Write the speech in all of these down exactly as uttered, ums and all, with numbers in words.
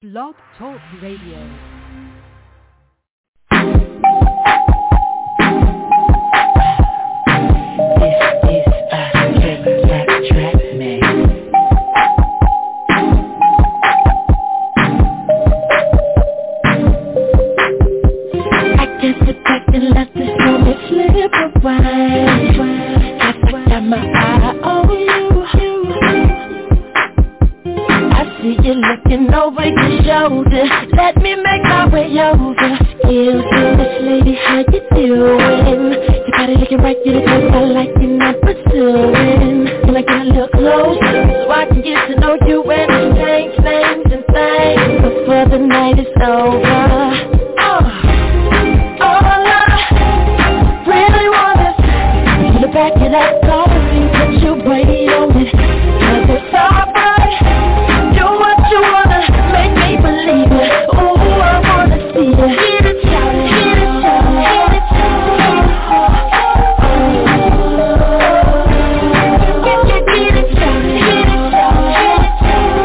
Blog Talk Radio. Let me make my way over. Excuse me, this lady, how you doing? Your body looking right, you the type I like, and I'm pursuing. Can I get a little closer so I can get to know you and exchange names and things before the night is over? Oh, all I really want is you to back it up, call me, put your weight on it, 'cause it's alright. Do what you wanna, make me believe it. Ooh, I wanna see it. Hit it, shout it, hit it, shout it, hit it, shout it. Get, get, get it, shout it, hit it, shout it, hit it,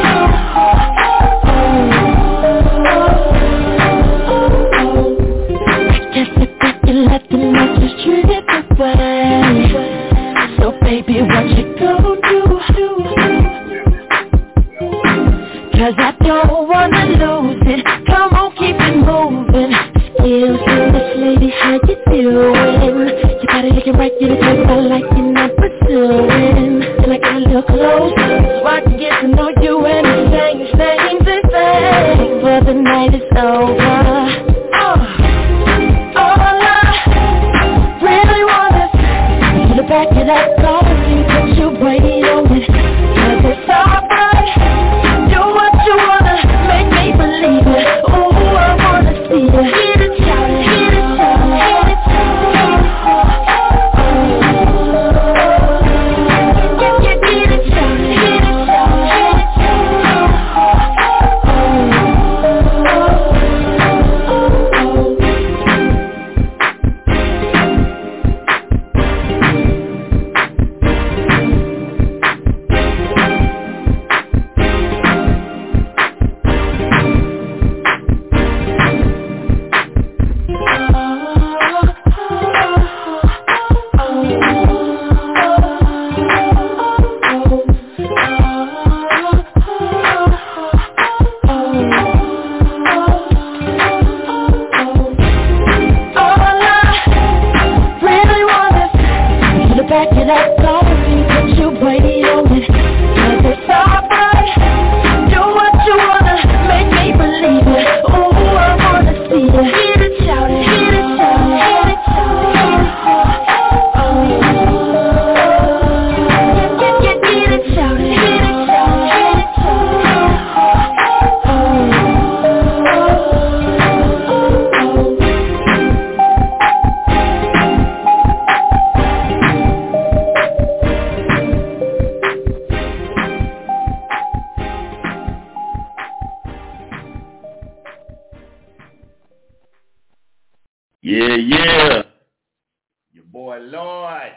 shout it. Just sit back and let the night just trip away. So baby, what you gonna do? 'Cause I don't wanna lose it. Come on, keep it moving. Excuse me, this lady, how you doing? Your body looking right, you the type I like, and I'm pursuing. Can I get a little closer so I can get to know you and exchange names and things before the night is over? Oh, all I really want is you to back it up, call me, put your weight on it, 'cause it's alright. Believe it. Ooh, I wanna see it. Hit it, shout it, hit it, shout it, hit it, shout it. Get, get, get it, shout it, hit it, shout it, hit it, Yeah, yeah. Your boy Lloyd.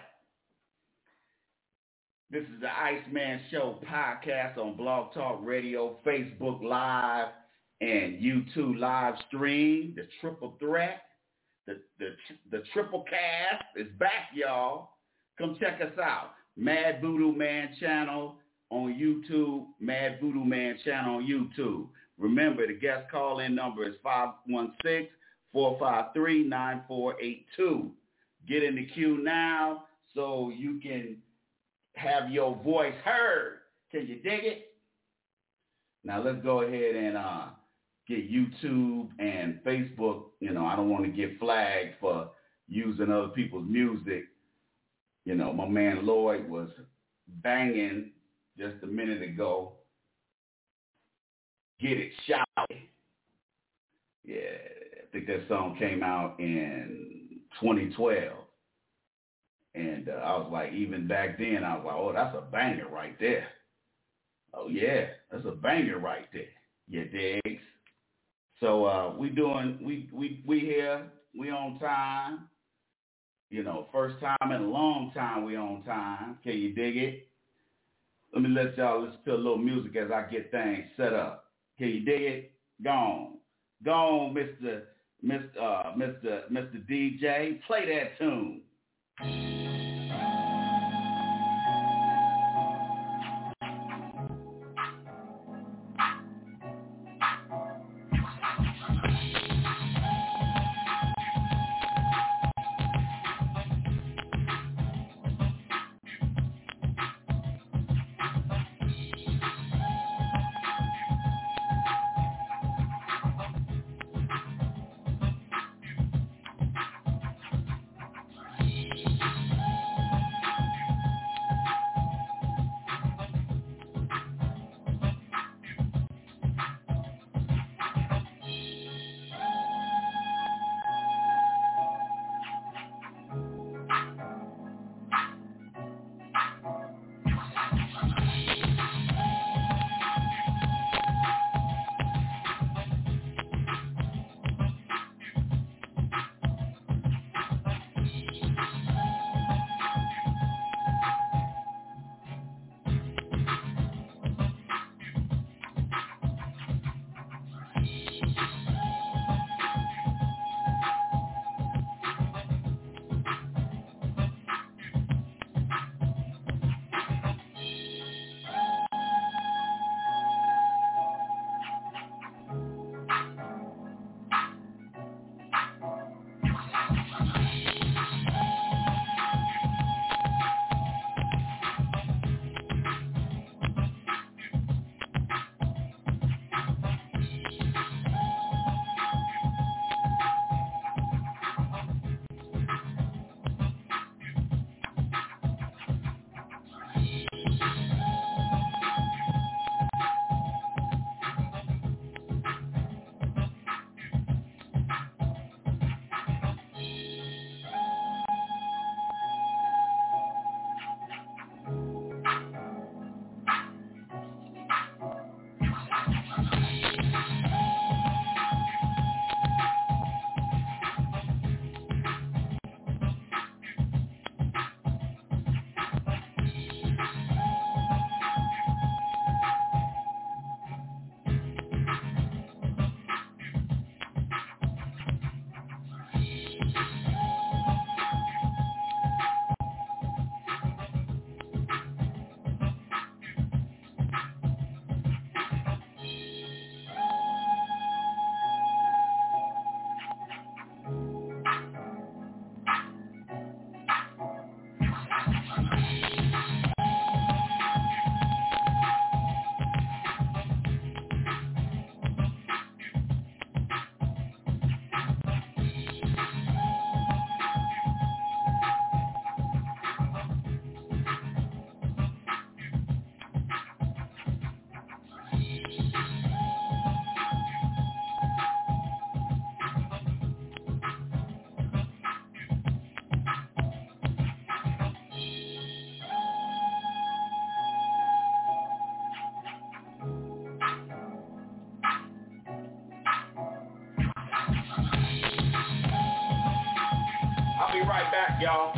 This is the Iceman Show podcast on Blog Talk Radio, Facebook Live, and YouTube live stream. The triple threat, the, the, the triple cast is back, y'all. Come check us out. Mad Voodoo Man channel on YouTube, Mad Voodoo Man channel on YouTube. Remember, the guest call-in number is five one six, four five three, nine four eight two. Get in the queue now so you can have your voice heard. Can you dig it? Now let's go ahead and uh, get YouTube and Facebook. You know, I don't want to get flagged for using other people's music. You know, my man Lloyd was banging just a minute ago. Get it, shout it. Yeah, I think that song came out in twenty twelve. And uh, I was like, even back then, I was like, oh, that's a banger right there. Oh, yeah, that's a banger right there. You dig? So uh, we doing, we, we, we here, we on time. You know, first time in a long time we on time. Can you dig it? Let me let y'all listen to a little music as I get things set up. Can you dig it? Gone. Gone, Mister Mister Uh, Mister Mister D J. Play that tune. I'll be right back, y'all.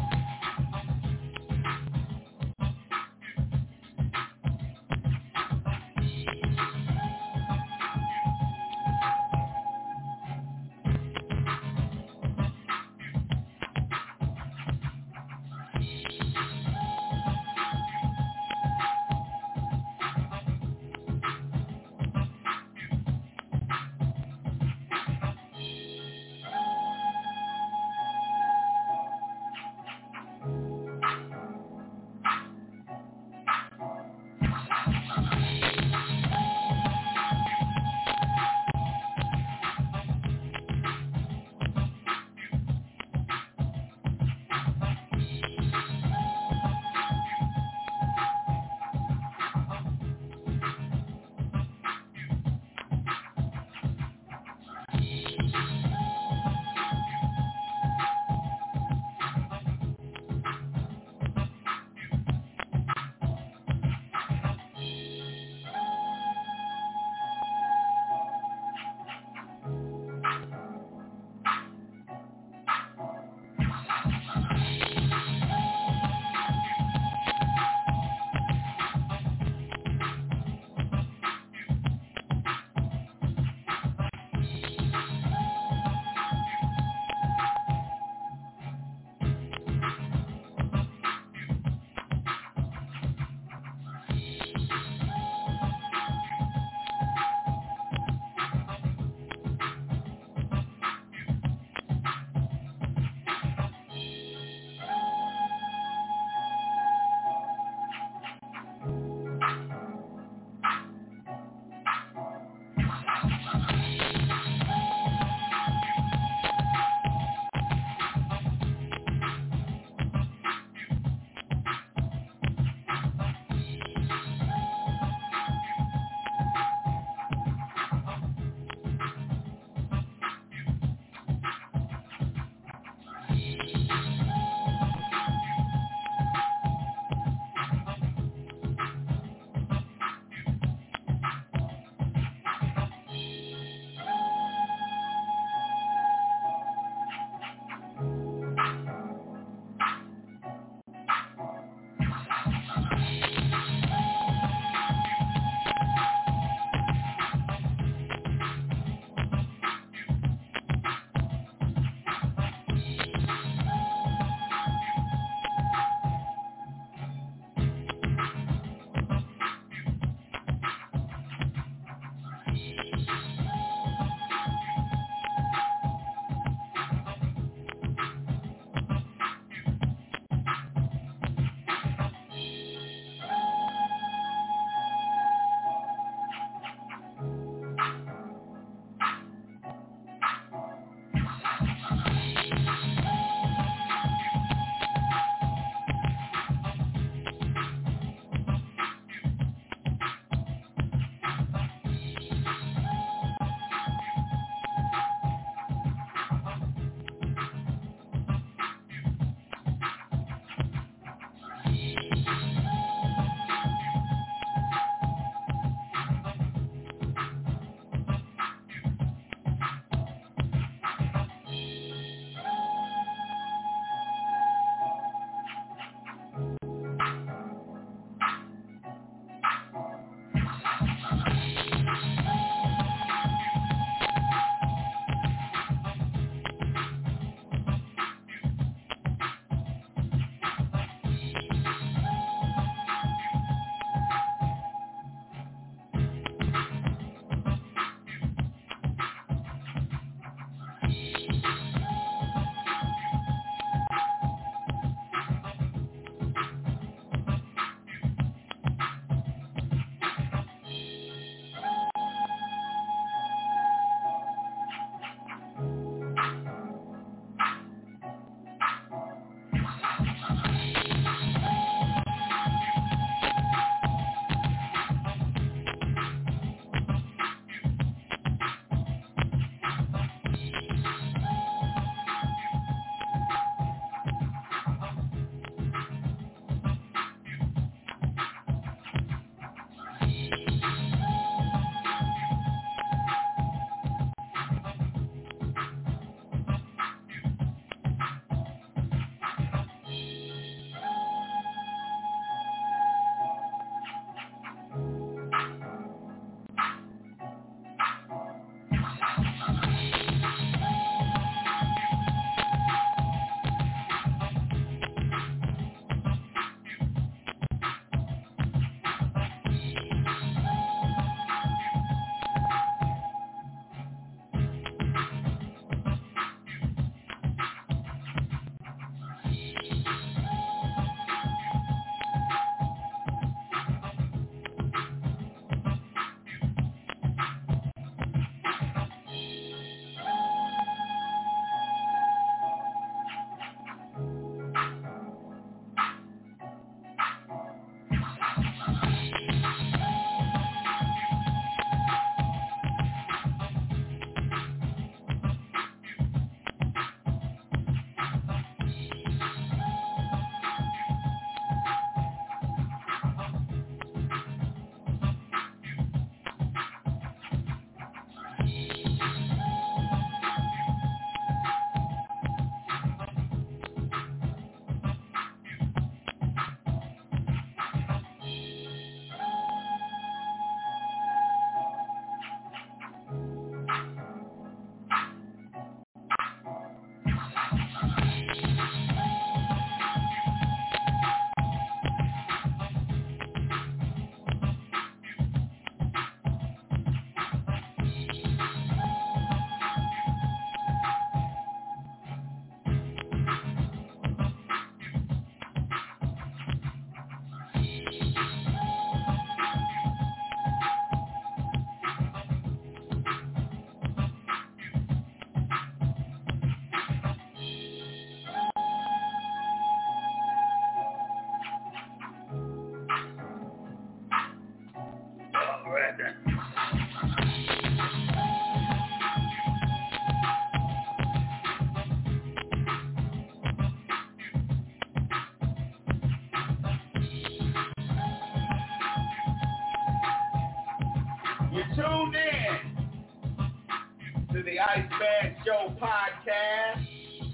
to the Iceman Show podcast.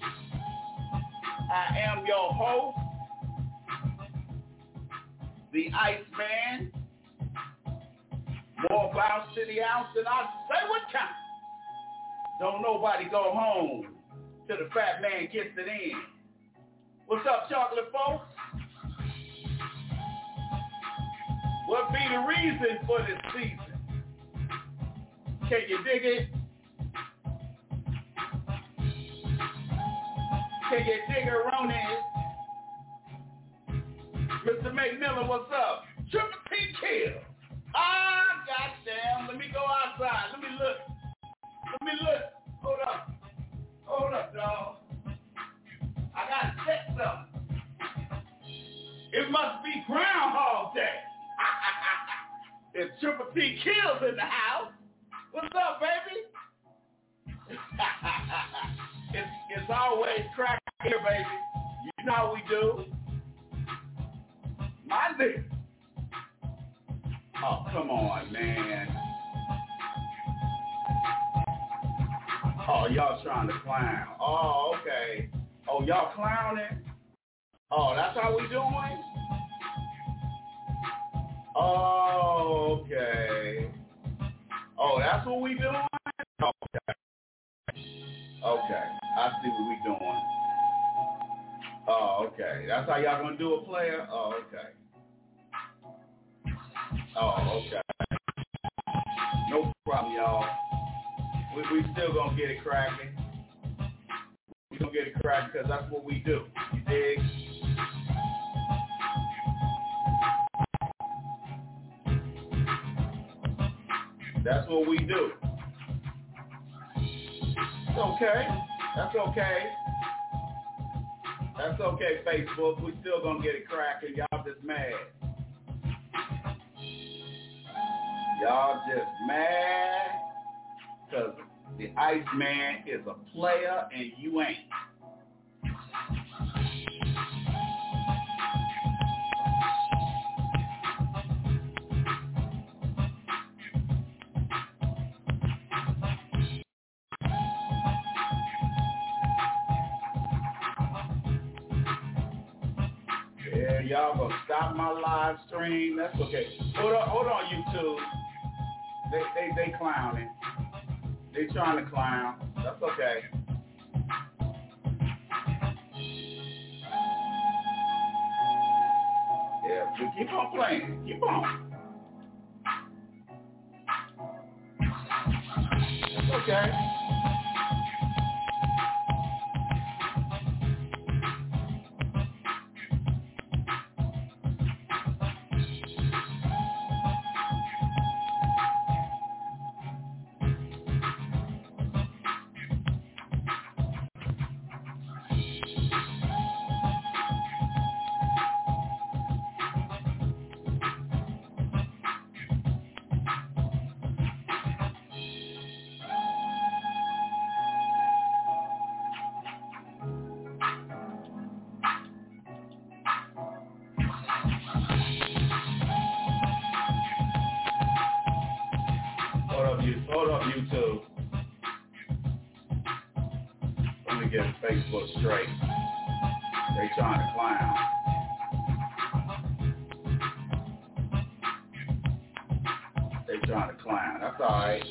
I am your host, the Iceman. More bounce to the ounce than I say what count. Don't nobody go home till the fat man gets it in. What's up, chocolate folks? What be the reason for this season? Can you dig it? Can you dig around it? Mister McMillan, what's up? Triple T kill. Ah, goddamn. Let me go outside. Let me look. Let me look. Hold up. Hold up, dog. I gotta check something. It must be Groundhog Day. It's Triple T Kills in the house. What's up, baby? it's, it's always crack here, baby. You know how we do. My nigga. Oh, come on, man. Oh, y'all trying to clown. Oh, okay. Oh, y'all clowning? Oh, that's how we doing? Oh, okay. Oh, that's what we doing? Okay. Okay. I see what we doing. Oh, okay. That's how y'all gonna do a player? Oh, okay. Oh, okay. No problem, y'all. We, we still gonna get it cracking. We gonna get it cracking because that's what we do. You dig? That's what we do. It's okay. That's okay. That's okay, Facebook. We still gonna get it cracking. Y'all just mad. Y'all just mad because the Iceman is a player and you ain't. Yeah, y'all gonna stop my live stream. That's okay. Hold on, hold on, YouTube. They, they, they clowning. They trying to clown. That's okay. Yeah, but keep on playing. Keep on. That's okay. YouTube. Let me get Facebook straight. They trying to clown. They trying to clown. That's all right.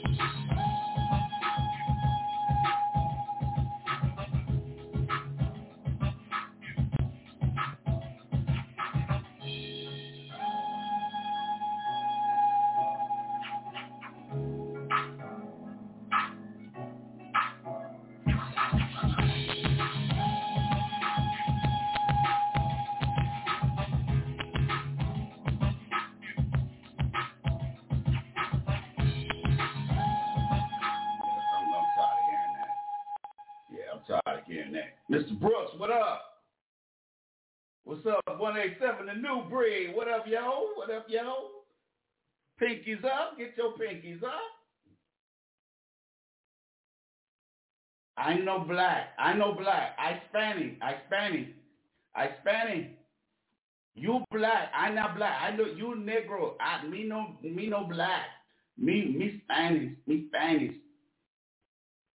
Mister Brooks, what up? What's up, one eighty-seven, the new breed? What up, yo? What up, yo? Pinkies up. Get your pinkies up. I know black. I know black. I Spanish. I Spanish. I Spanish. You black. I not black. I know you Negro. I me no me no black. Me me Spanish. Me Spanish.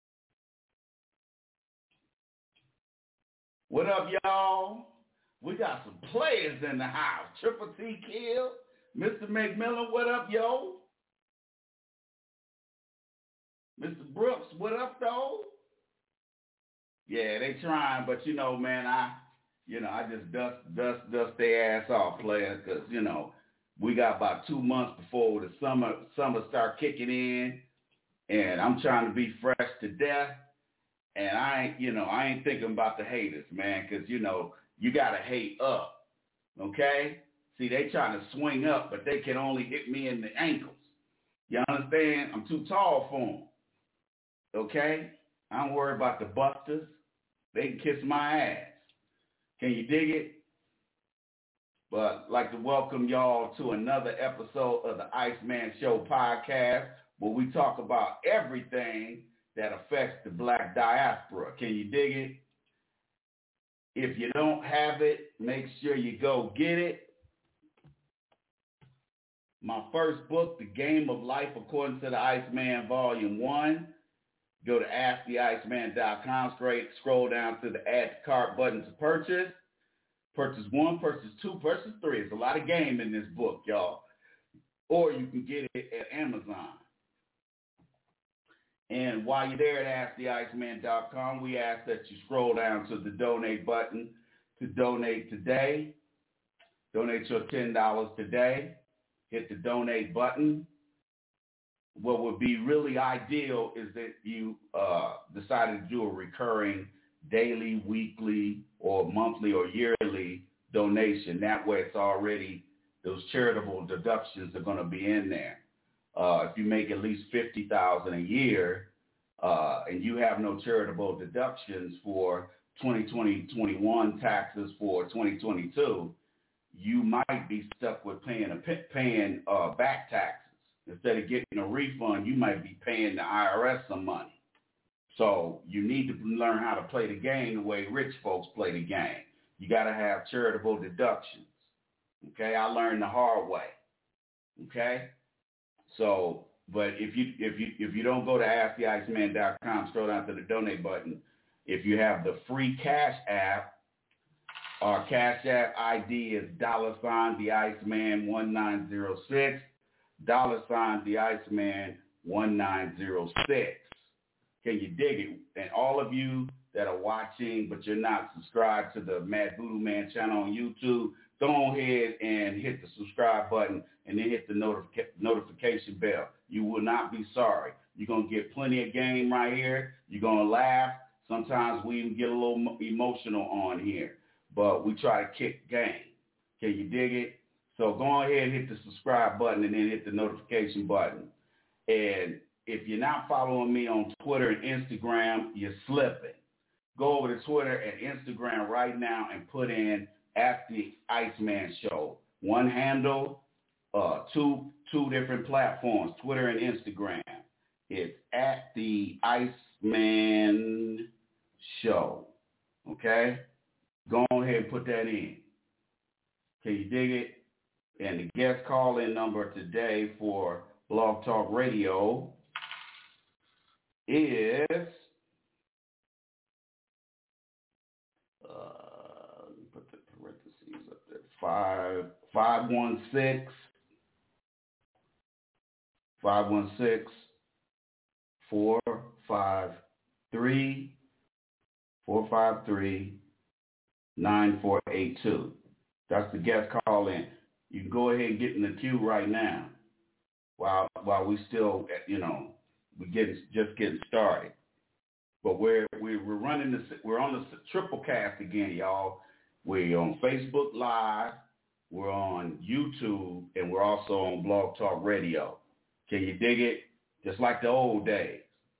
What up, y'all? We got some players in the house. Triple T Kill, Mister McMillan, what up, yo? Mister Brooks, what up, though? Yeah, they trying, but you know, man, I, you know, I just dust, dust, dust their ass off, players, because you know, we got about two months before the summer, summer start kicking in, and I'm trying to be fresh to death, and I ain't, you know, I ain't thinking about the haters, man, because you know, you gotta hate up, okay? See, they trying to swing up, but they can only hit me in the ankles. You understand? I'm too tall for them. Okay? I don't worry about the busters. They can kiss my ass. Can you dig it? But I'd like to welcome y'all to another episode of the Iceman Show podcast, where we talk about everything that affects the black diaspora. Can you dig it? If you don't have it, make sure you go get it. My first book, The Game of Life According to the Iceman, Volume one. Go to ask the iceman dot com, straight scroll down to the add to cart button to purchase. Purchase one, purchase two, purchase three. There's a lot of game in this book, y'all. Or you can get it at Amazon. And while you're there at ask the iceman dot com, we ask that you scroll down to the donate button to donate today. Donate your ten dollars today. Hit the donate button. What would be really ideal is that you uh, decided to do a recurring daily, weekly, or monthly or yearly donation. That way it's already, those charitable deductions are going to be in there. Uh, if you make at least fifty thousand dollars a year uh, and you have no charitable deductions for twenty twenty, twenty-one taxes for twenty twenty-two, you might be stuck with paying, a, paying uh, back taxes. Instead of getting a refund, you might be paying the I R S some money. So you need to learn how to play the game the way rich folks play the game. You got to have charitable deductions. Okay, I learned the hard way. Okay, so but if you if you if you don't go to ask the iceman dot com, scroll down to the donate button. If you have the free Cash App, our Cash App I D is dollar sign the Iceman one nine zero six. Dollar sign the Iceman one nine zero six. Can you dig it? And all of you that are watching, but you're not subscribed to the Mad Voodoo Man channel on YouTube, go ahead and hit the subscribe button and then hit the notific- notification bell. You will not be sorry. You're going to get plenty of game right here. You're going to laugh. Sometimes we even get a little emotional on here, but we try to kick game. Can you dig it? So go ahead and hit the subscribe button and then hit the notification button. And if you're not following me on Twitter and Instagram, you're slipping. Go over to Twitter and Instagram right now and put in at the Iceman Show. One handle, uh, two two different platforms, Twitter and Instagram. It's at the Iceman Show. Okay? Go ahead and put that in. Can you dig it? And the guest call-in number today for Blog Talk Radio is uh, let me put the parentheses up there. Five five one six five one six four five three four five three nine four eight two. That's the guest call-in. You can go ahead and get in the queue right now while while we still, you know, we getting just getting started. But we're we're we're running this. We're on the triple cast again, y'all. We're on Facebook Live, we're on YouTube, and we're also on Blog Talk Radio. Can you dig it? Just like the old days.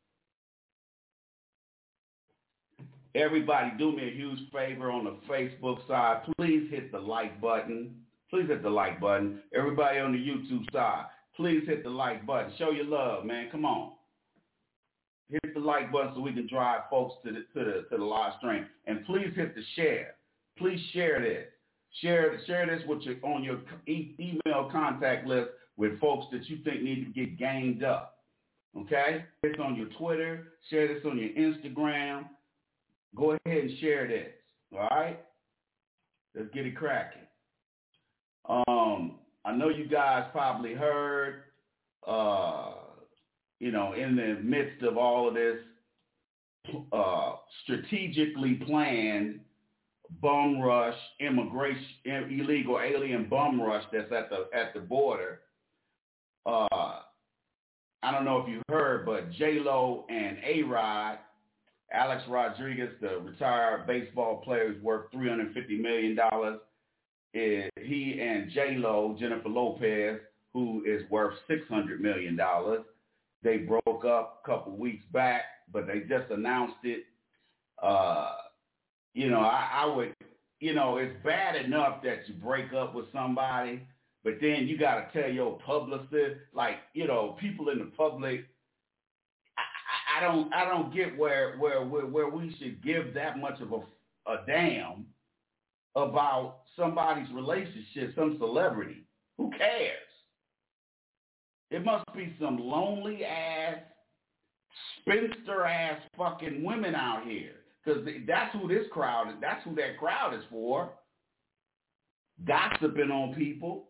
Everybody, do me a huge favor on the Facebook side. Please hit the like button. Please hit the like button. Everybody on the YouTube side, please hit the like button. Show your love, man. Come on. Hit the like button so we can drive folks to the to the to the live stream. And please hit the share. Please share this. Share share this with your on your e- email contact list with folks that you think need to get gamed up. Okay? It's on your Twitter. Share this on your Instagram. Go ahead and share this. All right? Let's get it cracking. Um, I know you guys probably heard, uh, you know, in the midst of all of this uh, strategically planned bum rush, immigration, illegal alien bum rush that's at the at the border. Uh, I don't know if you heard, but J-Lo and A-Rod, Alex Rodriguez, the retired baseball player who's worth three hundred fifty million dollars, is he and J-Lo, Jennifer Lopez, who is worth six hundred million dollars. They broke up a couple weeks back, but they just announced it. Uh, you know, I, I would, you know, it's bad enough that you break up with somebody, but then you got to tell your publicist, like, you know, people in the public, I, I, I don't I don't get where, where, where, where we should give that much of a, a damn about somebody's relationship, some celebrity. Who cares? It must be some lonely ass, spinster ass fucking women out here. Because that's who this crowd is. That's who that crowd is for. Gossiping on people.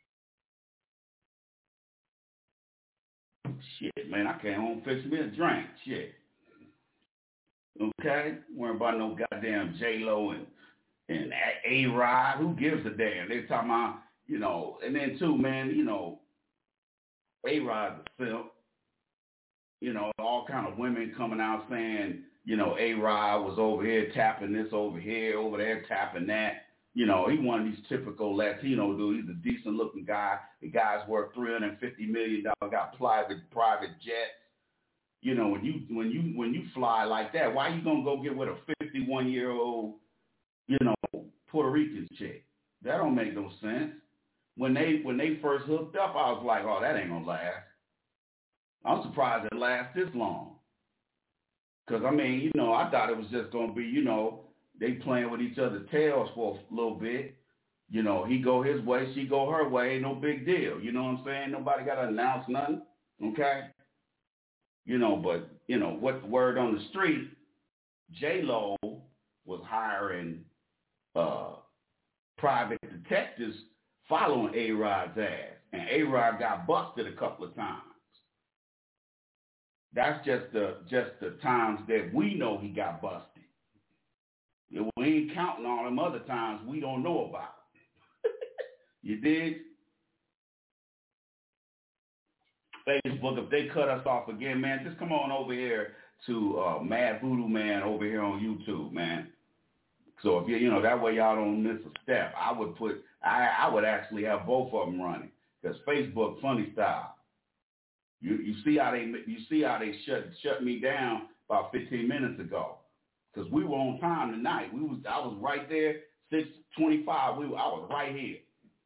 Shit, man, I can't home fix me a drink. Shit. Okay? Worrying about no goddamn J-Lo and, and A-Rod. Who gives a damn? They talking about, you know, and then too, man, you know, A-Rod's a simp. You know, all kind of women coming out saying, you know, A-Rod was over here tapping this over here, over there tapping that. You know, he one of these typical Latino dudes. He's a decent-looking guy. The guy's worth three hundred fifty million dollars, got private private jets. You know, when you when you when you fly like that, why you gonna go get with a fifty-one-year-old, you know, Puerto Rican chick? That don't make no sense. When they when they first hooked up, I was like, oh, that ain't gonna last. I'm surprised it lasts this long. Because, I mean, you know, I thought it was just going to be, you know, they playing with each other's tails for a little bit. You know, he go his way, she go her way, no big deal. You know what I'm saying? Nobody got to announce nothing, okay? You know, but, you know, what's the word on the street? J-Lo was hiring uh, private detectives following A-Rod's ass. And A-Rod got busted a couple of times. That's just the just the times that we know he got busted. We ain't counting all them other times we don't know about. You dig? Facebook, if they cut us off again, man, just come on over here to uh, Mad Voodoo Man over here on YouTube, man. So if you you know that way y'all don't miss a step. I would put I I would actually have both of them running because Facebook funny style. You you see how they you see how they shut shut me down about fifteen minutes ago, because we were on time tonight. We was I was right there six twenty-five. We were, I was right here.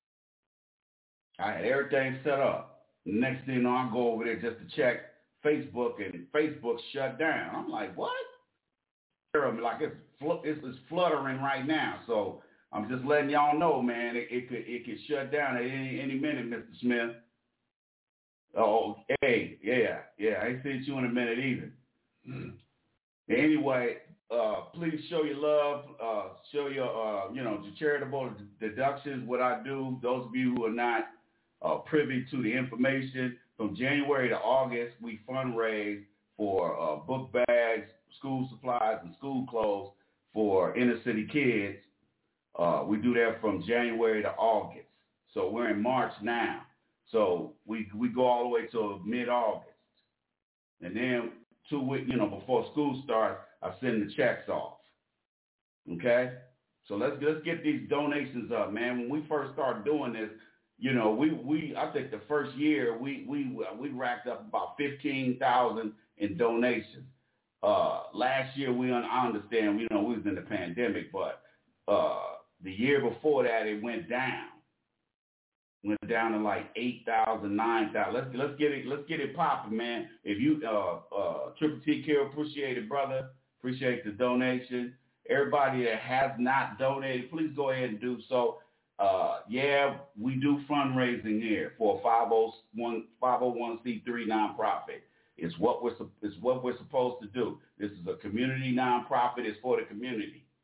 I had everything set up. Next thing you know, I go over there just to check Facebook, and Facebook shut down. I'm like, what? Like it's it's, it's fluttering right now. So I'm just letting y'all know, man. It, it could it could shut down at any any minute, Mister Smith. Oh, hey, yeah, yeah. I ain't seen you in a minute either. Anyway, uh, please show your love, uh, show your, uh, you know, the charitable deductions, what I do. Those of you who are not uh, privy to the information, from January to August, we fundraise for uh, book bags, school supplies, and school clothes for inner city kids. Uh, we do that from January to August. So we're in March now. So we we go all the way till mid-August. And then two weeks, you know, before school starts, I send the checks off. Okay? So let's let's get these donations up, man. When we first started doing this, you know, we, we I think the first year we we we racked up about fifteen thousand in donations. Uh, last year we I understand, you know, we was in the pandemic, but uh, the year before that it went down. Went down to like eight thousand, nine thousand. Let's let's get it let's get it popping, man. If you uh uh Triple T Kill, appreciate it, brother. Appreciate the donation. Everybody that has not donated, please go ahead and do so. Uh yeah, we do fundraising here for a five oh one c three nonprofit. It's what we're it's what we're supposed to do. This is a community nonprofit. It's for the community.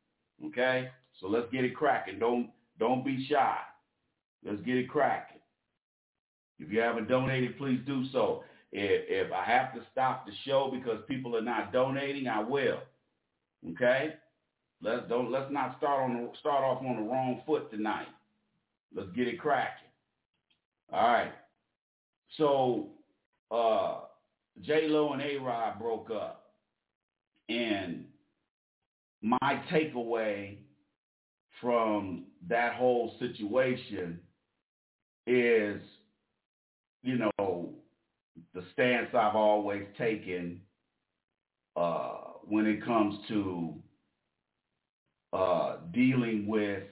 Okay? So let's get it cracking. Don't don't be shy. Let's get it cracking. If you haven't donated, please do so. If, if I have to stop the show because people are not donating, I will. Okay? Let's don't let's not start on the, start off on the wrong foot tonight. Let's get it cracking. All right. So uh, J-Lo and A-Rod broke up, and my takeaway from that whole situation is, you know, the stance I've always taken uh, when it comes to uh, dealing with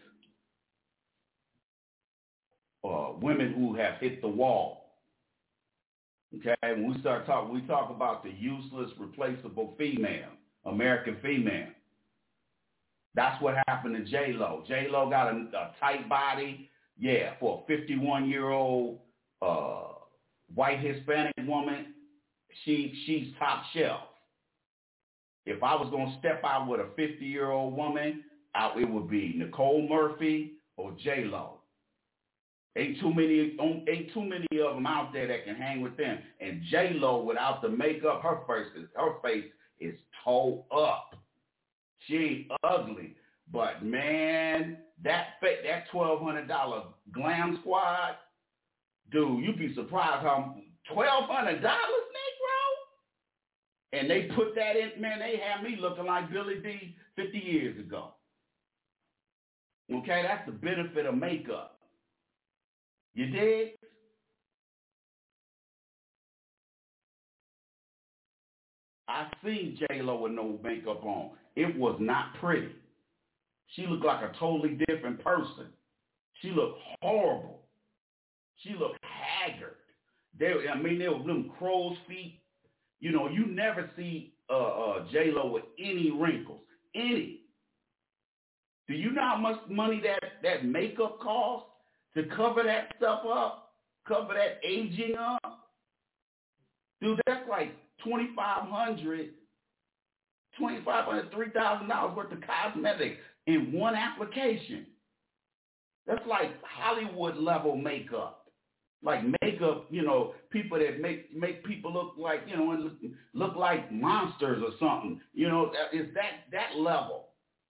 uh, women who have hit the wall. Okay, when we start talking, we talk about the useless, replaceable female, American female. That's what happened to J-Lo. J-Lo got a, a tight body, yeah, for a fifty-one-year-old uh, white Hispanic woman. She she's top shelf. If I was gonna step out with a fifty-year-old woman, I, it would be Nicole Murphy or J-Lo. Ain't too many, ain't too many of them out there that can hang with them. And J-Lo, without the makeup, her face is her face is toe up. She ain't ugly, but man, that that twelve hundred dollar glam squad, dude, you'd be surprised how twelve hundred dollars, Negro. And they put that in, man. They had me looking like Billy D fifty years ago. Okay, that's the benefit of makeup. You dig? I seen J-Lo with no makeup on. It was not pretty. She looked like a totally different person. She looked horrible. She looked haggard. They, I mean, there were them crow's feet. You know, you never see uh, uh, J-Lo with any wrinkles. Any. Do you know how much money that, that makeup costs to cover that stuff up? Cover that aging up? Dude, that's like twenty-five hundred dollars, twenty-five hundred dollars, three thousand dollars worth of cosmetics in one application. That's like Hollywood level makeup. Like makeup, you know, people that make make people look like, you know, look, look like monsters or something. You know, it's that that level.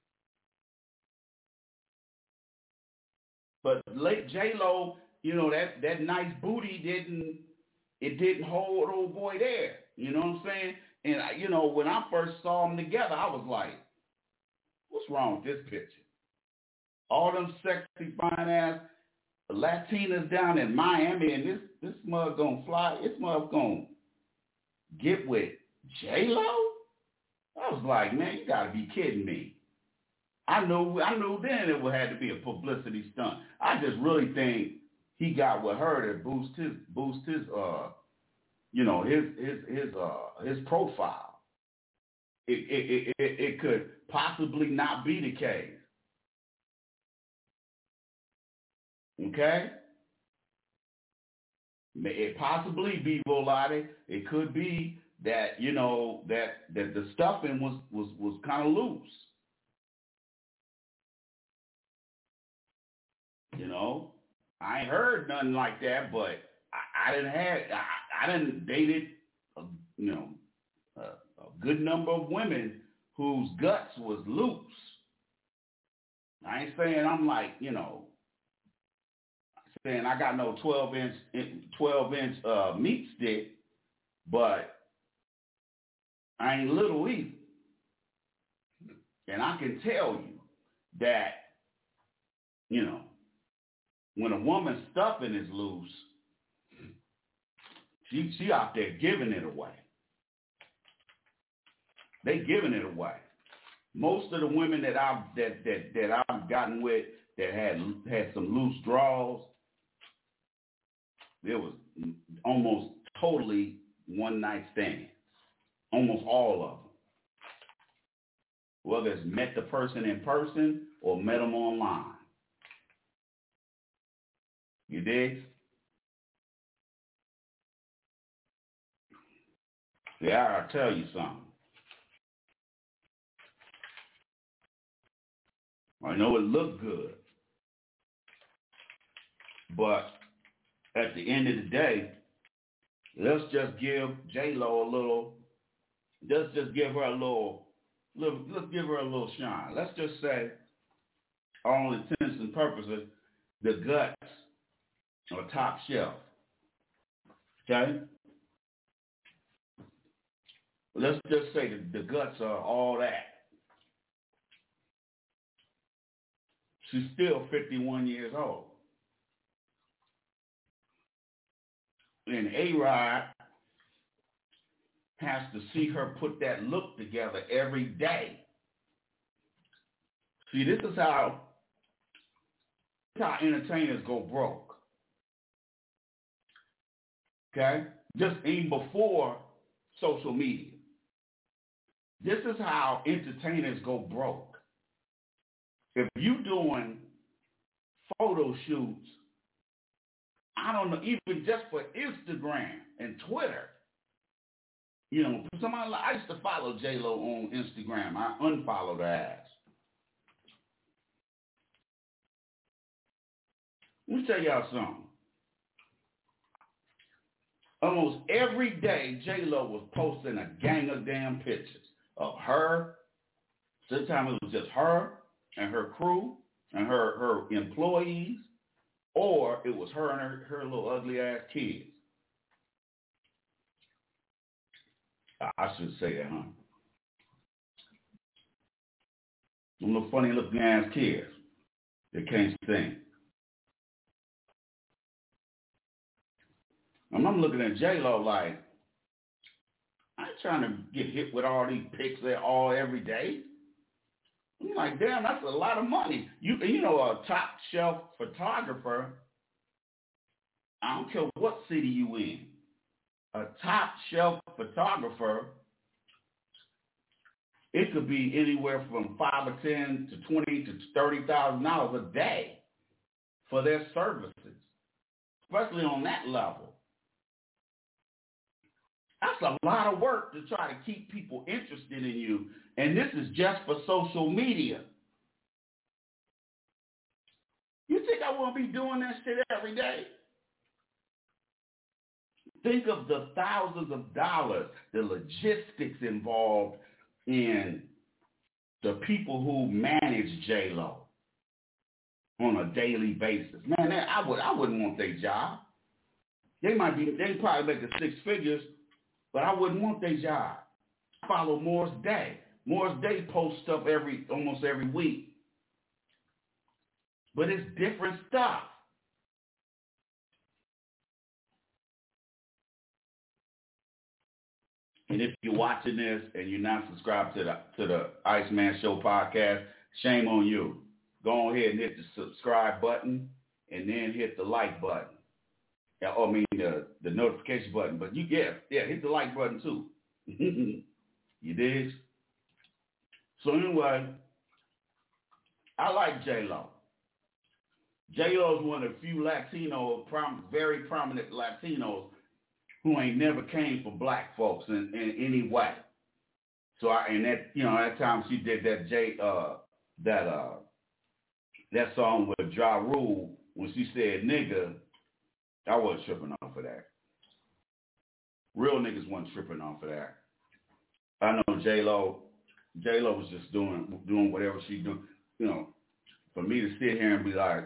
But late J-Lo, you know, that, that nice booty didn't, it didn't hold old boy there. You know what I'm saying? And, you know, when I first saw them together, I was like, what's wrong with this picture? All them sexy, fine-ass Latinas down in Miami, and this, this mug gonna fly, this mug gonna get with J-Lo? I was like, man, you gotta be kidding me. I knew I knew then it would have to be a publicity stunt. I just really think he got with her to boost his boost his uh you know his his his uh his profile. It it it, it could possibly not be the case. Okay? It possibly be Volati. It could be that, you know, that that the stuffing was was was kind of loose. You know, I ain't heard nothing like that, but I, I didn't have, I, I didn't dated, a, you know, a, a good number of women whose guts was loose. I ain't saying I'm like, you know, saying I got no twelve inch, twelve inch uh, meat stick, but I ain't little either. And I can tell you that, you know, when a woman's stuffing is loose, she she out there giving it away. They giving it away. Most of the women that I've that that that I've gotten with that had had some loose draws, it was almost totally one night stands. Almost all of them. Whether it's met the person in person or met them online. You dig? Yeah, I'll tell you something. I know it looked good. But at the end of the day, let's just give J-Lo a little, let's just give her a little, little, let's give her a little shine. Let's just say, all intents and purposes, the guts are top shelf. Okay? Let's just say that the guts are all that. She's still fifty-one years old. And A-Rod has to see her put that look together every day. See, this is how, this is how entertainers go broke. Okay? Just even before social media. This is how entertainers go broke. If you doing photo shoots, I don't know, even just for Instagram and Twitter, you know, somebody, I used to follow J-Lo on Instagram. I unfollowed her ass. Let me tell y'all something. Almost every day, J-Lo was posting a gang of damn pictures of her. Sometimes it was just her and her crew and her, her employees, or it was her and her, her little ugly-ass kids. I should say that, huh? Them little funny-looking-ass kids that can't sing. And I'm looking at J-Lo like, I ain't trying to get hit with all these pics there all every day. I'm like, damn, that's a lot of money. You you know, a top shelf photographer, I don't care what city you in, a top shelf photographer, it could be anywhere from five or ten to twenty to thirty thousand dollars a day for their services, especially on that level. That's a lot of work to try to keep people interested in you. And this is just for social media. You think I won't be doing that shit every day? Think of the thousands of dollars, the logistics involved in the people who manage J-Lo on a daily basis. Man, I would I wouldn't want their job. They might be they probably make a six figures, but I wouldn't want their job. I follow Morris Day. Morris Day posts stuff every almost every week. But it's different stuff. And if you're watching this and you're not subscribed to the to the Iceman Show podcast, shame on you. Go ahead and hit the subscribe button and then hit the like button. I mean the, the notification button. But you get yeah, hit the like button too. You dig? So anyway, I like J-Lo. J-Lo is one of the few Latino, prom, very prominent Latinos who ain't never came for black folks in, in any way. So I and that you know that time she did that J uh that uh that song with Ja Rule when she said nigga, I wasn't tripping off of that. Real niggas wasn't tripping off of that. I know J-Lo, J-Lo was just doing doing whatever she do. You know, for me to sit here and be like,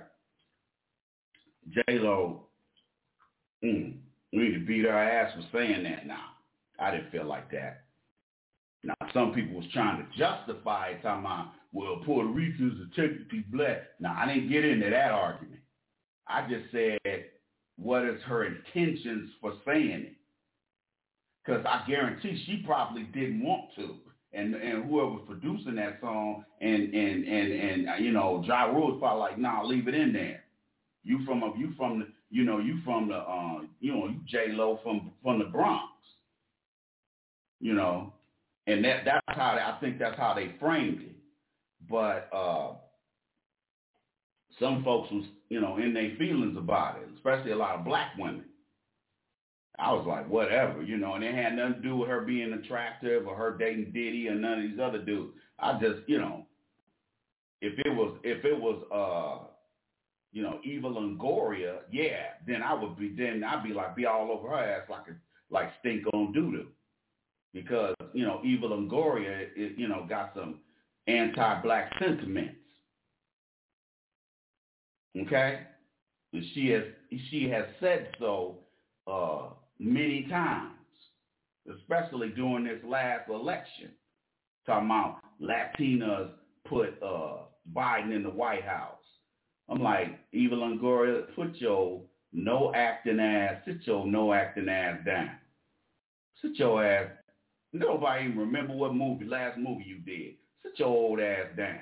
J-Lo, mm, we need to beat her ass for saying that now. I didn't feel like that. Now, some people was trying to justify it, talking about, well, Puerto Ricans are technically black. Now, I didn't get into that argument. I just said, what is her intentions for saying it? Because I guarantee she probably didn't want to. And and whoever was producing that song and, and, and, and you know, Ja Rule was probably like, nah, leave it in there. You from, a, you from the, you know, you from the, uh, you know, you J-Lo from, from the Bronx. You know, and that that's how, they, I think that's how they framed it. But uh, some folks was, you know, in their feelings about it, especially a lot of black women. I was like, whatever, you know, and it had nothing to do with her being attractive or her dating Diddy or none of these other dudes. I just, you know, if it was if it was uh you know Eva Longoria, yeah, then I would be then I'd be like be all over her ass like a, like stink on doo-doo, because you know Eva Longoria it, you know got some anti-black sentiments. Okay, and she has she has said so uh, many times, especially during this last election, talking about Latinas put uh, Biden in the White House. I'm like, Eva Longoria, put your no acting ass, sit your no acting ass down. Sit your ass. Nobody even remember what movie, last movie you did. Sit your old ass down.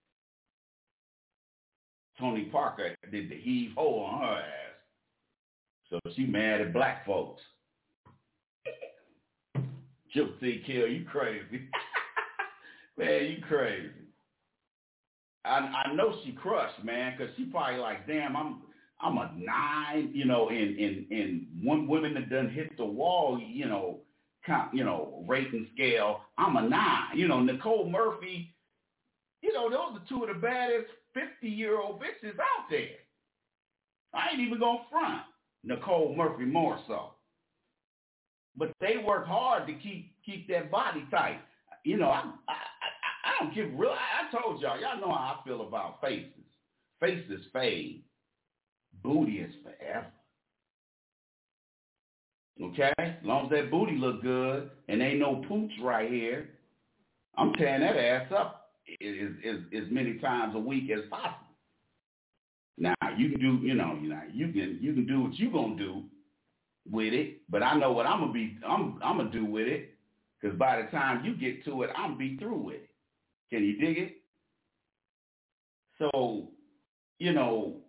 Tony Parker did the heave ho on her ass. So she mad at black folks. Gypsy Kill, you crazy. Man, you crazy. I, I know she crushed, man, because she probably like, damn, I'm I'm a nine, you know, and and and one women that done hit the wall, you know, count, you know, rating scale. I'm a nine, you know. Nicole Murphy, you know, those are two of the baddest fifty-year-old bitches out there. I ain't even gonna front Nicole Murphy more so, but they work hard to keep keep that body tight. You know, I I, I, I don't give real. I, I told y'all, y'all know how I feel about faces. Faces fade. Booty is forever. Okay? As long as that booty look good and ain't no pooch right here, I'm tearing that ass up as, as, as many times a week as possible. Now, you can do, you know, you know, you can you can do what you gonna do with it, but I know what I'm gonna be I'm I'm gonna do with it, because by the time you get to it, I'm gonna be through with it. Can you dig it? So, you know,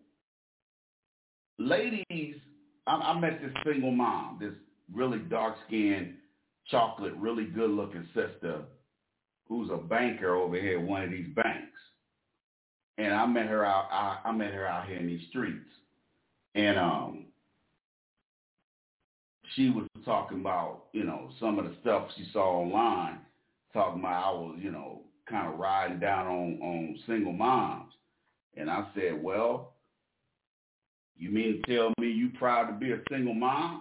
ladies, I, I met this single mom, this really dark-skinned, chocolate, really good-looking sister who's a banker over here at one of these banks. And I met her out. I, I met her out here in these streets, and um, she was talking about, you know, some of the stuff she saw online, talking about I was, you know, kind of riding down on on single moms, and I said, well, you mean to tell me you proud to be a single mom?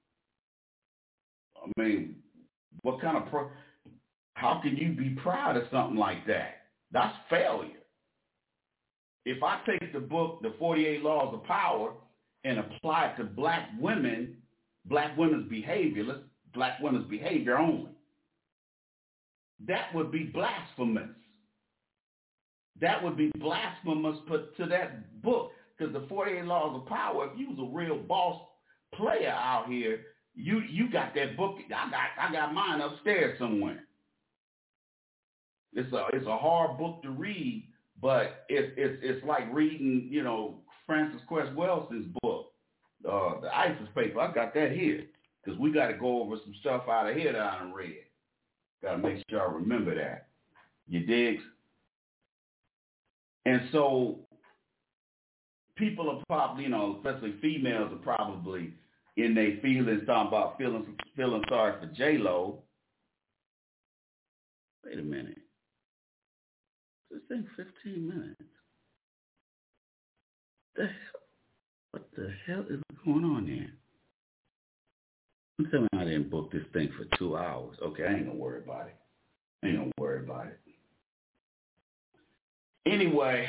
I mean, what kind of pro? How can you be proud of something like that? That's failure. If I take the book, The forty-eight Laws of Power, and apply it to black women, black women's behavior, let's black women's behavior only, that would be blasphemous. That would be blasphemous put to that book. Because the forty-eight Laws of Power, if you was a real boss player out here, you you got that book. I got I got mine upstairs somewhere. It's a it's a hard book to read, but it's it's it's like reading, you know, Francis Quest Welson's book, uh, the ISIS paper. I got that here because we got to go over some stuff out of here that I done read. Got to make sure I remember that. You dig? And so people are probably, you know, especially females are probably in their feelings, talking about feeling feeling sorry for J-Lo. Wait a minute. This thing fifteen minutes. The hell? What the hell is going on there? I'm telling you I didn't book this thing for two hours. Okay, I ain't gonna worry about it. I ain't gonna worry about it. Anyway,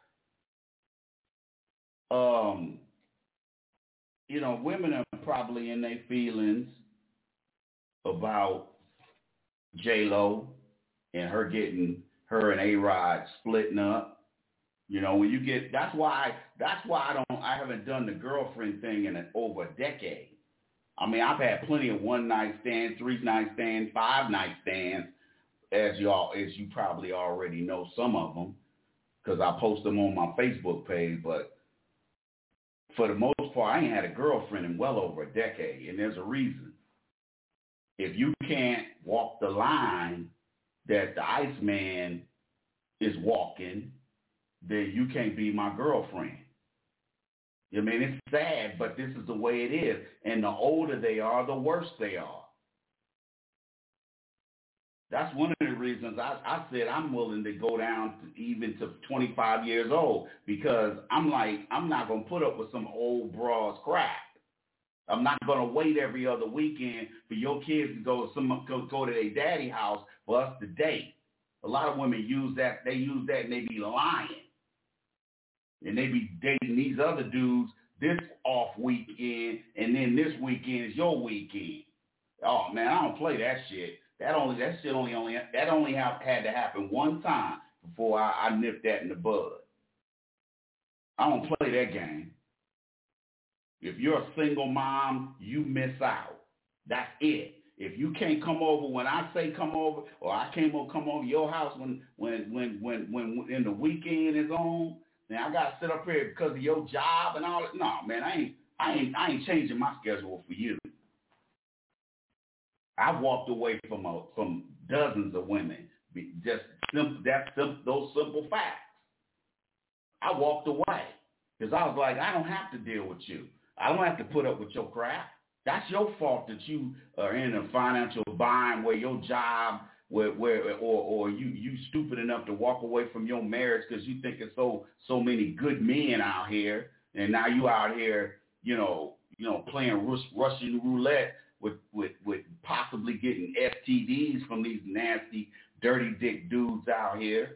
um, you know, women are probably in their feelings about J-Lo and her getting, her and A-Rod splitting up. You know, when you get, that's why, that's why I don't, I haven't done the girlfriend thing in an, over a decade. I mean, I've had plenty of one-night stands, three-night stands, five-night stands, as y'all, as you probably already know some of them, because I post them on my Facebook page, but for the most part, I ain't had a girlfriend in well over a decade, and there's a reason. If you can't walk the line that the Iceman is walking, then you can't be my girlfriend. I mean, it's sad, but this is the way it is. And the older they are, the worse they are. That's one of the reasons I, I said I'm willing to go down to even to twenty-five years old, because I'm like, I'm not going to put up with some old broad's crap. I'm not going to wait every other weekend for your kids to go, some, go, go to their daddy house for us to date. A lot of women use that. They use that and they be lying. And they be dating these other dudes this off weekend, and then this weekend is your weekend. Oh, man, I don't play that shit. That only that shit only only that only have, had to happen one time before I, I nipped that in the bud. I don't play that game. If you're a single mom, you miss out. That's it. If you can't come over when I say come over, or I can't come over your house when when when when when in the weekend is on, then I gotta sit up here because of your job and all that. No, man, I ain't I ain't I ain't changing my schedule for you. I walked away from a, from dozens of women, just simple, that simple, those simple facts. I walked away because I was like, I don't have to deal with you. I don't have to put up with your crap. That's your fault that you are in a financial bind where your job, where, where or or you you stupid enough to walk away from your marriage because you think it's so so many good men out here, and now you out here, you know, you know, playing Rus- Russian roulette with with with possibly getting S T Ds from these nasty, dirty dick dudes out here.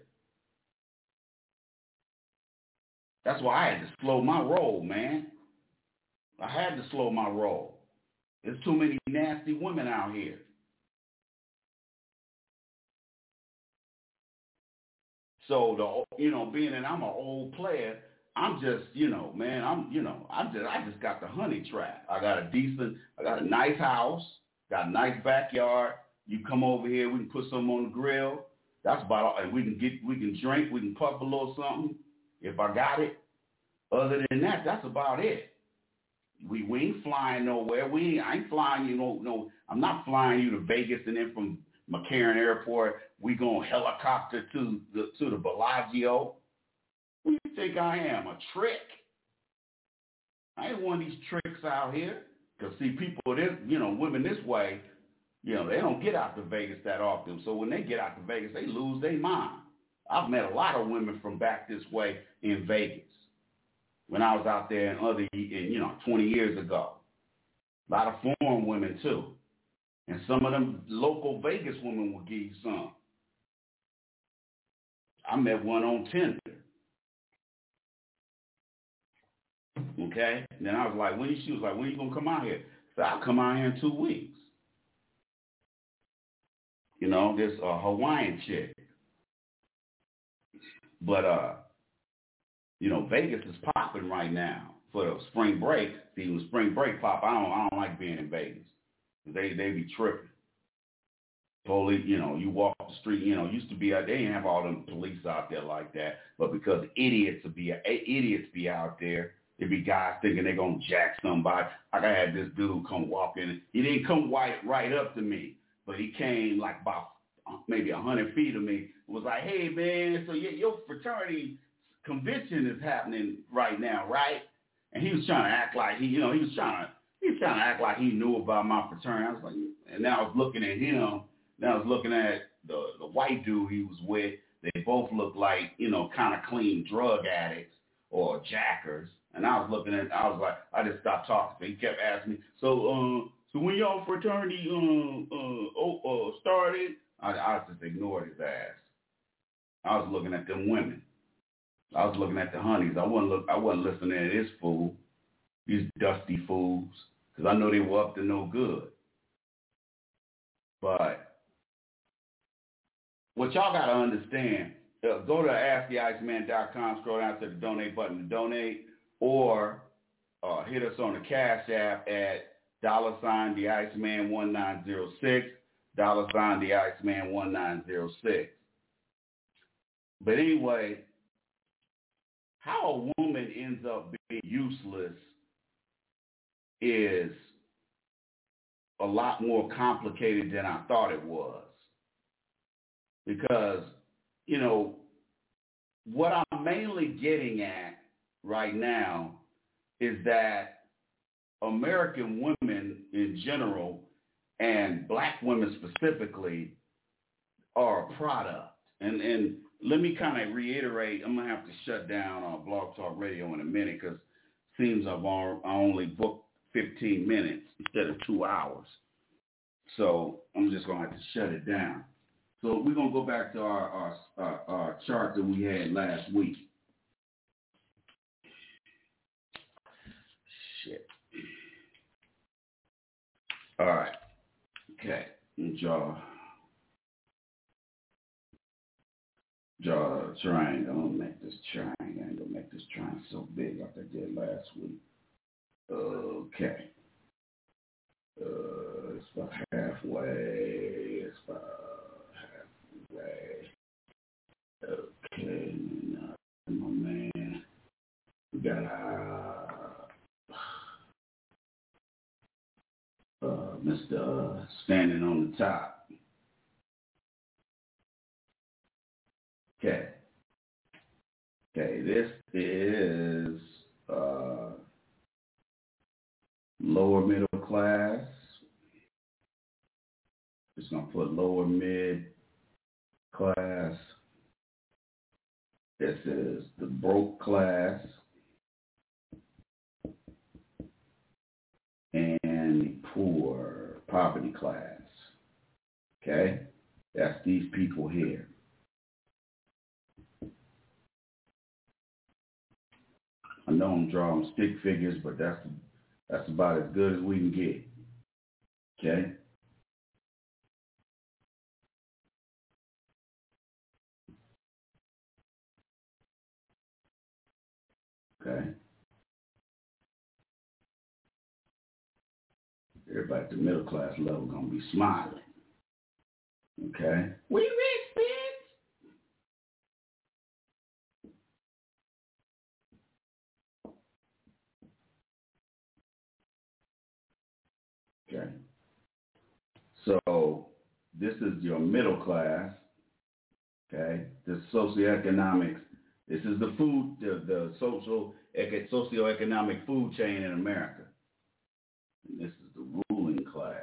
That's why I had to slow my roll, man. I had to slow my roll. There's too many nasty women out here. So, the you know, being that I'm an old player, I'm just, you know, man, I'm, you know, I just, I just got the honey trap. I got a decent, I got a nice house, got a nice backyard. You come over here, we can put something on the grill. That's about all. And we can get, we can drink, we can puff a little something if I got it. Other than that, that's about it. We we ain't flying nowhere. We ain't, I ain't flying you no no. I'm not flying you to Vegas and then from McCarran Airport we going helicopter to the to the Bellagio. Who do you think I am? A trick? I ain't one of these tricks out here. Cause see, people this you know women this way, you know they don't get out to Vegas that often. So when they get out to Vegas, they lose their mind. I've met a lot of women from back this way in Vegas. When I was out there in other, you know, twenty years ago. A lot of foreign women, too. And some of them local Vegas women will give you some. I met one on Tinder. Okay? And then I was like, when she was like, when are you going to come out here? I said, I'll come out here in two weeks. You know, this uh, Hawaiian chick. But, uh, you know, Vegas is popping right now for the spring break. See, when spring break pop, I don't, I don't like being in Vegas. They, they be tripping. Police, you know, you walk the street, you know, used to be, they didn't have all them police out there like that. But because idiots would be, idiots be out there, there be guys thinking they're going to jack somebody. Like I had this dude come walking. He didn't come right, right up to me, but he came like about maybe one hundred feet of me. Was like, hey, man, so your, your fraternity convention is happening right now, right? And he was trying to act like he, you know, he was trying to, he was trying to act like he knew about my fraternity. I was like, and then I was looking at him. Then I was looking at the the white dude he was with. They both looked like, you know, kind of clean drug addicts or jackers. And I was looking at, I was like, I just stopped talking. So he kept asking me, so, uh, so when y'all fraternity uh, uh, oh, uh, started, I, I just ignored his ass. I was looking at them women. I was looking at the honeys. I wasn't look. I wasn't listening to this fool, these dusty fools, because I know they were up to no good. But what y'all got to understand, uh, go to ask the iceman dot com, scroll down to the donate button to donate, or uh, hit us on the Cash App at dollar sign the Iceman one nine zero six, dollar sign the Iceman one nine zero six. But anyway, how a woman ends up being useless is a lot more complicated than I thought it was. Because, you know, what I'm mainly getting at right now is that American women in general, and black women specifically, are a product. And and let me kind of reiterate, I'm going to have to shut down on Blog Talk Radio in a minute because it seems I've al- I only booked fifteen minutes instead of two hours. So I'm just going to have to shut it down. So we're going to go back to our, our, our, our chart that we had last week. Shit. All right. Okay. Draw. Draw a triangle. I'm going to make this triangle. I'm going to make this triangle so big like I did last week. Okay. Uh, it's about halfway. It's about halfway. Okay. Now, my man. We got uh, uh, Mister Uh, standing on the top. Okay. Okay, this is uh, lower middle class. Just going to put lower mid class. This is the broke class. And the poor poverty class. Okay? That's these people here. I know I'm drawing stick figures, but that's that's about as good as we can get. Okay? Okay? Everybody at the middle class level gonna be smiling. Okay? We rich, bitch. Okay? So this is your middle class. Okay? This socioeconomics. This is the food, the, the social, socioeconomic food chain in America. And this is the ruling class.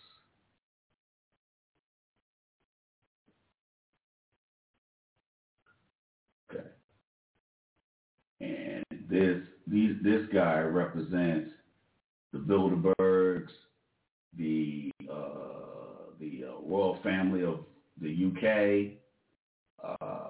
Okay. And this these this guy represents the Bilderbergs, the uh, the uh, royal family of the U K, uh,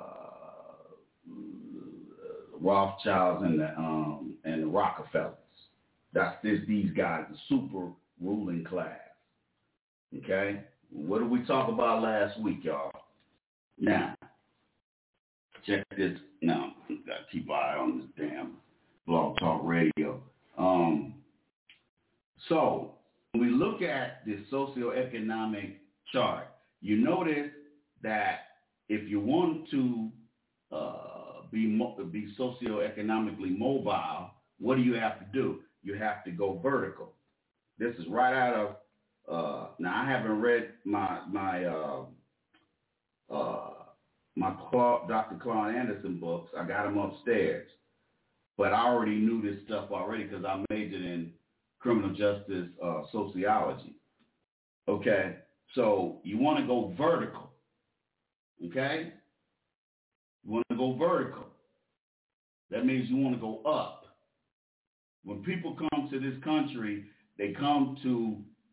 Rothschilds, and the um, and the Rockefellers. That's this these guys, the super ruling class. Okay? What did we talk about last week, y'all? Now, check this. Now, gotta keep an eye on this damn Blog Talk Radio. Um, so, when we look at the socioeconomic chart, you notice that if you want to uh, be mo- be socioeconomically mobile, what do you have to do? You have to go vertical. This is right out of, uh, now I haven't read my, my, uh, uh, my Claude, Doctor Claude Anderson books. I got them upstairs. But I already knew this stuff already because I majored in criminal justice uh, sociology. Okay? So you want to go vertical. Okay? You want to go vertical. That means you want to go up. When people come to this country, they come to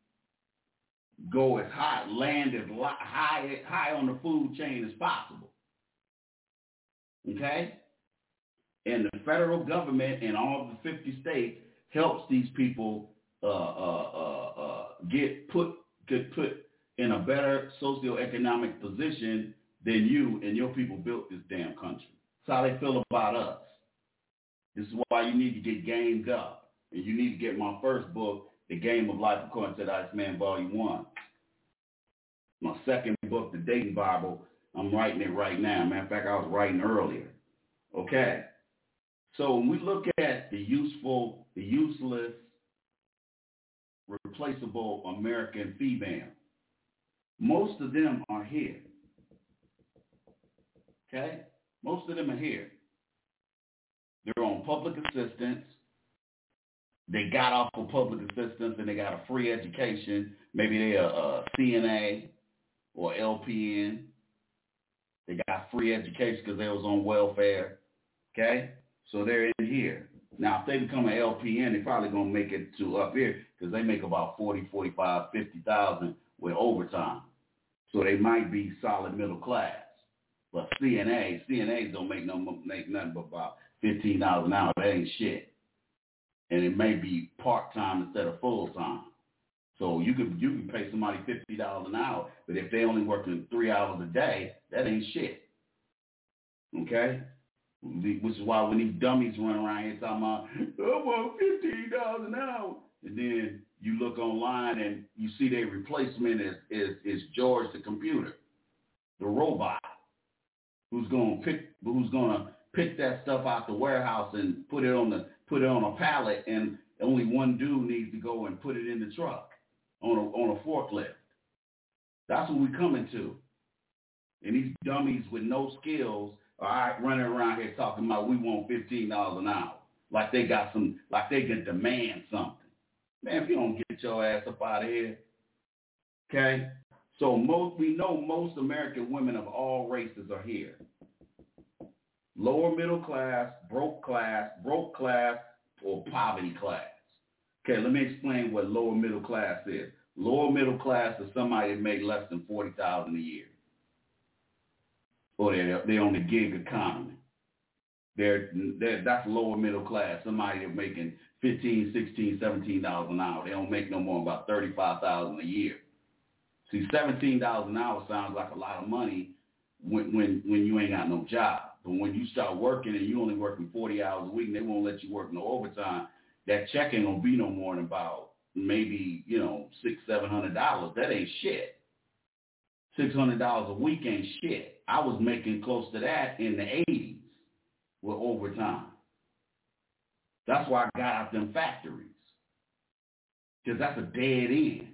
go as high, land as high, high on the food chain as possible. Okay? And the federal government and all the fifty states helps these people uh, uh, uh, uh, get put get put in a better socioeconomic position than you and your people built this damn country. That's how they feel about us. This is why you need to get gamed up. And you need to get my first book, The Game of Life According to the Iceman, Volume one. My second book, The Dayton Bible, I'm writing it right now. Matter of fact, I was writing earlier. Okay. So when we look at the useful, the useless, replaceable American female, most of them are here. Okay? Most of them are here. They're on public assistance. They got off of public assistance and they got a free education. Maybe they're a, a C N A or L P N They got free education because they was on welfare. Okay? So they're in here. Now, if they become an L P N, they're probably going to make it to up here because they make about forty, forty-five, fifty thousand with overtime. So they might be solid middle class. But C N A, C N As don't make no make nothing but about fifteen dollars an hour. That ain't shit. And it may be part-time instead of full-time. So you could you can pay somebody fifty dollars an hour, but if they only working three hours a day, that ain't shit. Okay? Which is why when these dummies run around here talking about, I want fifteen dollars an hour, and then you look online and you see their replacement is, is, is George the computer, the robot, who's gonna pick who's gonna pick that stuff out the warehouse and put it on the put it on a pallet, and only one dude needs to go and put it in the truck on a on a forklift. That's what we're coming to. And these dummies with no skills are running around here talking about we want fifteen dollars an hour, like they got some, like they can demand something. Man, if you don't get your ass up out of here, okay? So most we know most American women of all races are here. Lower middle class, broke class, broke class, or poverty class. Okay, let me explain what lower middle class is. Lower middle class is somebody that make less than forty thousand dollars a year. Or they're, they're on the gig economy. They're, they're, that's lower middle class. Somebody that's making fifteen, sixteen, seventeen dollars an hour. They don't make no more than about thirty-five thousand dollars a year. See, seventeen dollars an hour sounds like a lot of money when, when, when you ain't got no job. But when you start working and you only working forty hours a week and they won't let you work no overtime, that check ain't gonna be no more than about maybe, you know, six, seven hundred dollars. That ain't shit. Six hundred dollars a week ain't shit. I was making close to that in the eighties with overtime. That's why I got out them factories. Because that's a dead end.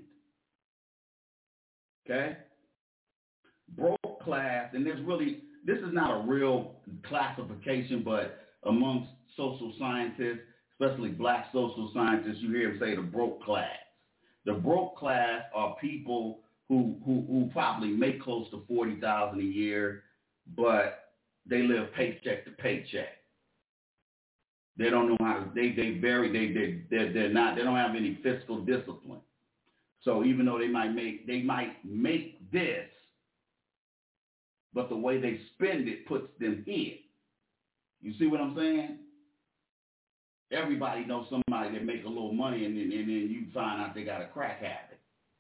Okay? Broke class, and there's really, this is not a real classification, but amongst social scientists, especially black social scientists, you hear them say the broke class. The broke class are people who who, who probably make close to forty thousand dollars a year, but they live paycheck to paycheck. They don't know how to, they, they very, they, they, they're, they're not, they don't have any fiscal discipline. So even though they might make, they might make this, but the way they spend it puts them here. You see what I'm saying? Everybody knows somebody that makes a little money and then, and then you find out they got a crack habit.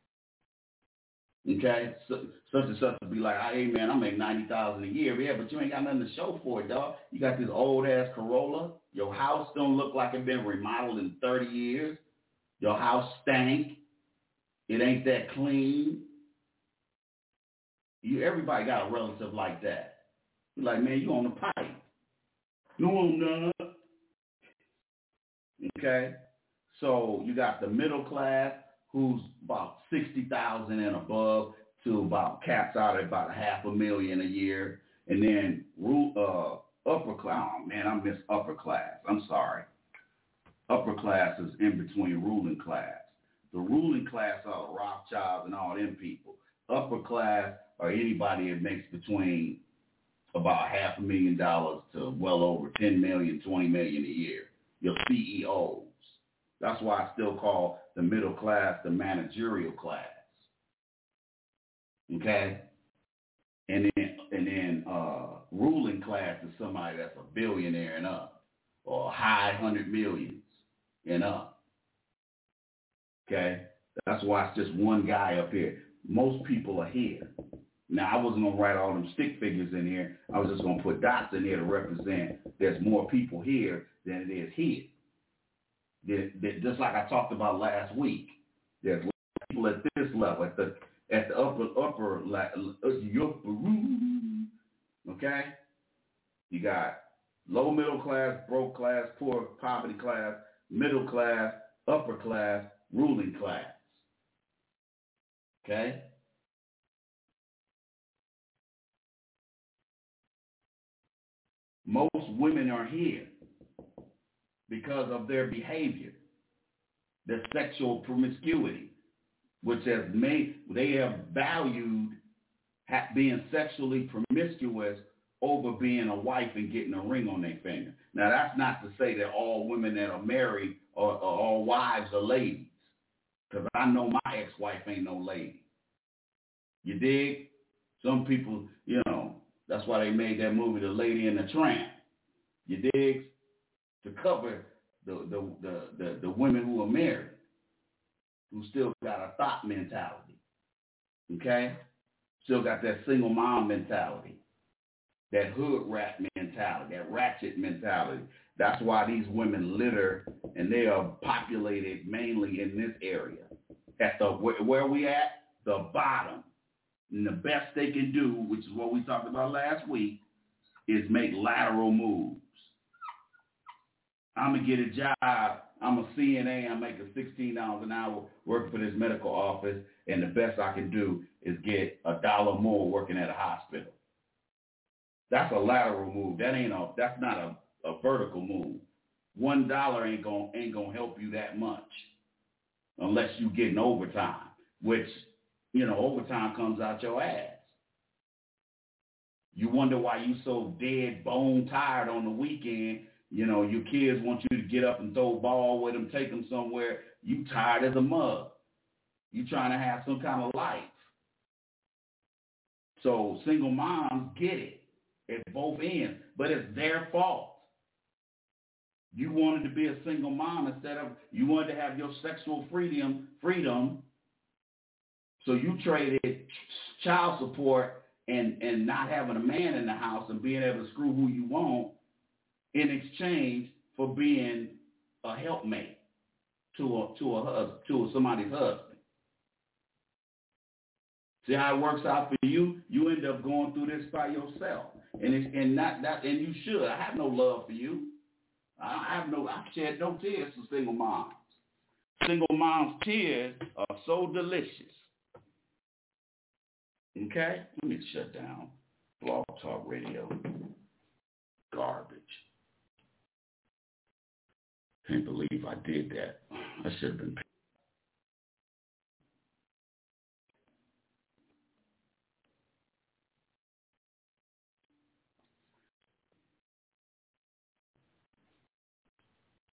Okay? So, such and such will be like, hey man, I make ninety thousand dollars a year. Yeah, but you ain't got nothing to show for it, dog. You got this old ass Corolla. Your house don't look like it been remodeled in thirty years. Your house stank. It ain't that clean. You, everybody got a relative like that. You're like, man, you on the pipe. No, I'm not. Okay? So you got the middle class who's about sixty thousand and above to about caps out at about a half a million a year. And then uh, upper class, oh man, I miss upper class. I'm sorry. Upper class is in between ruling class. The ruling class are the Rothschilds and all them people. Upper class are anybody that makes between about half a million dollars to well over ten million, twenty million a year. Your C E Os. That's why I still call the middle class the managerial class. Okay? And then and then uh, ruling class is somebody that's a billionaire and up, or high hundred millions and up. Okay? That's why it's just one guy up here. Most people are here. Now, I wasn't going to write all them stick figures in here. I was just going to put dots in here to represent there's more people here than it is here. There, there, just like I talked about last week, there's people at this level, at the at the upper upper level. Okay, you got low middle class, broke class, poor poverty class, middle class, upper class, ruling class. Okay. Most women are here because of their behavior, their sexual promiscuity, which has made, they have valued ha- being sexually promiscuous over being a wife and getting a ring on their finger. Now, that's not to say that all women that are married or, or all wives are ladies, because I know my ex-wife ain't no lady. You dig? Some people, you know, that's why they made that movie, The Lady and the Tramp. You dig? To cover the the, the, the, the women who are married, who still got a thought mentality. Okay? Still got that single mom mentality, that hood rat mentality, that ratchet mentality. That's why these women litter, and they are populated mainly in this area. At the where, where we at? The bottom. And the best they can do, which is what we talked about last week, is make lateral moves. I'm going to get a job. I'm a C N A. I'm making sixteen dollars an hour working for this medical office, and the best I can do is get a dollar more working at a hospital. That's a lateral move. That ain't a. That's not a, a vertical move. One dollar ain't gonna ain't gonna help you that much, unless you getting overtime, which, you know, overtime comes out your ass. You wonder why you so dead bone tired on the weekend. You know, your kids want you to get up and throw a ball with them, take them somewhere. You tired as a mug. You trying to have some kind of life. So single moms get it at both ends, but it's their fault. You wanted to be a single mom instead of, you wanted to have your sexual freedom, freedom. So you traded child support and, and not having a man in the house and being able to screw who you want in exchange for being a helpmate to a to a husband, to somebody's husband. See how it works out for you? You end up going through this by yourself, and it's and not that, and you should. I have no love for you. I have no. I shed no tears for single moms. Single moms' tears are so delicious. Okay, let me shut down Blog Talk Radio. Garbage. Can't believe I did that. I should have been